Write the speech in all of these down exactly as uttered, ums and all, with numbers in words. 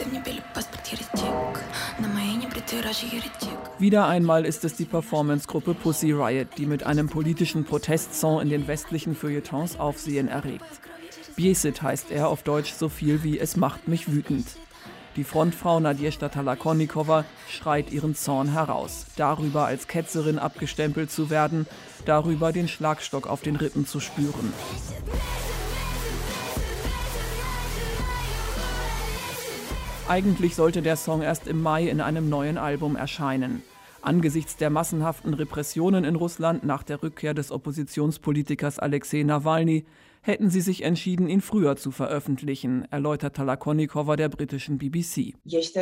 Wieder einmal ist es die Performance-Gruppe Pussy Riot, die mit einem politischen Protestsong in den westlichen Feuilletons Aufsehen erregt. Bjesit heißt er auf Deutsch so viel wie „Es macht mich wütend". Die Frontfrau Nadjezhda Talakonnikova schreit ihren Zorn heraus, darüber als Ketzerin abgestempelt zu werden, darüber den Schlagstock auf den Rippen zu spüren. Eigentlich sollte der Song erst im Mai in einem neuen Album erscheinen. Angesichts der massenhaften Repressionen in Russland nach der Rückkehr des Oppositionspolitikers Alexei Nawalny hätten sie sich entschieden, ihn früher zu veröffentlichen, erläutert Talakonnikova der britischen B B C.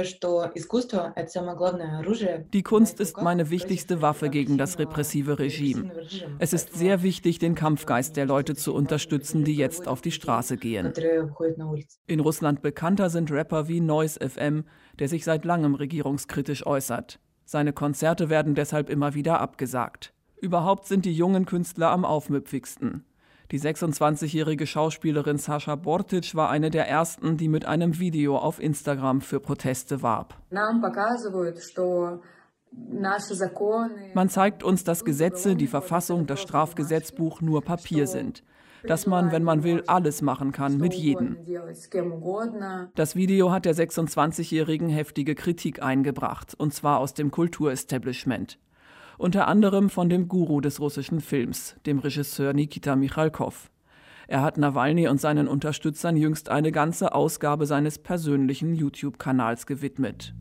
Die Kunst ist meine wichtigste Waffe gegen das repressive Regime. Es ist sehr wichtig, den Kampfgeist der Leute zu unterstützen, die jetzt auf die Straße gehen. In Russland bekannter sind Rapper wie Noise F M, der sich seit langem regierungskritisch äußert. Seine Konzerte werden deshalb immer wieder abgesagt. Überhaupt sind die jungen Künstler am aufmüpfigsten. Die sechsundzwanzigjährige Schauspielerin Sascha Bortic war eine der ersten, die mit einem Video auf Instagram für Proteste warb. Man zeigt uns, dass Gesetze, die Verfassung, das Strafgesetzbuch nur Papier sind. Dass man, wenn man will, alles machen kann, mit jedem. Das Video hat der sechsundzwanzigjährigen heftige Kritik eingebracht, und zwar aus dem Kulturestablishment. Unter anderem von dem Guru des russischen Films, dem Regisseur Nikita Michalkov. Er hat Nawalny und seinen Unterstützern jüngst eine ganze Ausgabe seines persönlichen YouTube-Kanals gewidmet.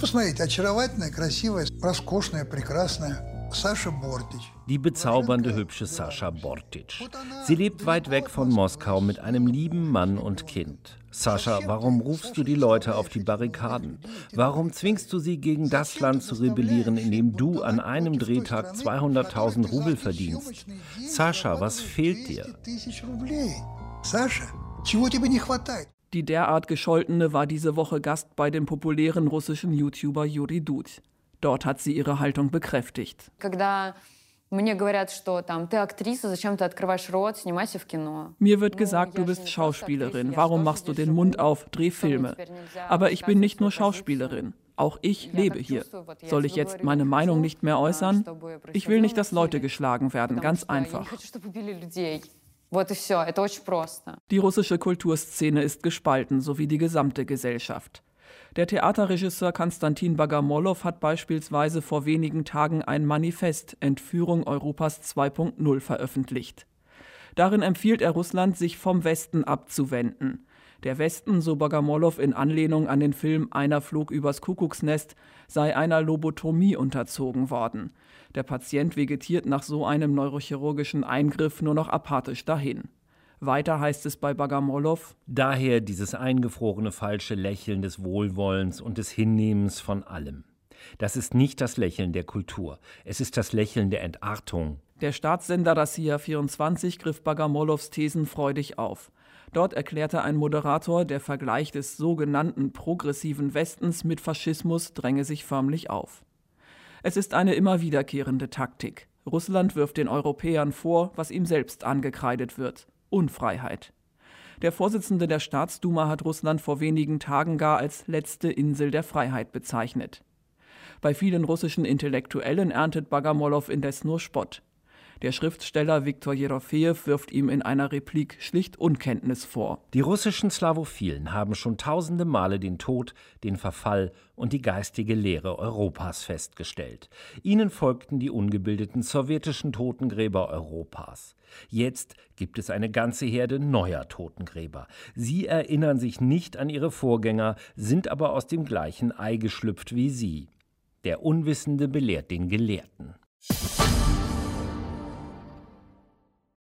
Die bezaubernde, hübsche Sascha Bortic. Sie lebt weit weg von Moskau mit einem lieben Mann und Kind. Sascha, warum rufst du die Leute auf die Barrikaden? Warum zwingst du sie, gegen das Land zu rebellieren, in dem du an einem Drehtag zweihunderttausend Rubel verdienst? Sascha, was fehlt dir? Die derart Gescholtene war diese Woche Gast bei dem populären russischen YouTuber Juri Dud. Dort hat sie ihre Haltung bekräftigt. Mir wird gesagt, du bist Schauspielerin. Warum machst du den Mund auf? Dreh Filme. Aber ich bin nicht nur Schauspielerin. Auch ich lebe hier. Soll ich jetzt meine Meinung nicht mehr äußern? Ich will nicht, dass Leute geschlagen werden. Ganz einfach. Die russische Kulturszene ist gespalten, so wie die gesamte Gesellschaft. Der Theaterregisseur Konstantin Bogomolow hat beispielsweise vor wenigen Tagen ein Manifest Entführung Europas zwei Punkt null veröffentlicht. Darin empfiehlt er Russland, sich vom Westen abzuwenden. Der Westen, so Bogomolow in Anlehnung an den Film Einer flog übers Kuckucksnest, sei einer Lobotomie unterzogen worden. Der Patient vegetiert nach so einem neurochirurgischen Eingriff nur noch apathisch dahin. Weiter heißt es bei Bogomolow: Daher dieses eingefrorene falsche Lächeln des Wohlwollens und des Hinnehmens von allem. Das ist nicht das Lächeln der Kultur, es ist das Lächeln der Entartung. Der Staatssender Rossiya vierundzwanzig griff Bogomolows Thesen freudig auf. Dort erklärte ein Moderator, der Vergleich des sogenannten progressiven Westens mit Faschismus dränge sich förmlich auf. Es ist eine immer wiederkehrende Taktik. Russland wirft den Europäern vor, was ihm selbst angekreidet wird: Unfreiheit. Der Vorsitzende der Staatsduma hat Russland vor wenigen Tagen gar als letzte Insel der Freiheit bezeichnet. Bei vielen russischen Intellektuellen erntet Bogomolow indes nur Spott. Der Schriftsteller Viktor Jerofejew wirft ihm in einer Replik schlicht Unkenntnis vor. Die russischen Slawophilen haben schon tausende Male den Tod, den Verfall und die geistige Leere Europas festgestellt. Ihnen folgten die ungebildeten sowjetischen Totengräber Europas. Jetzt gibt es eine ganze Herde neuer Totengräber. Sie erinnern sich nicht an ihre Vorgänger, sind aber aus dem gleichen Ei geschlüpft wie sie. Der Unwissende belehrt den Gelehrten.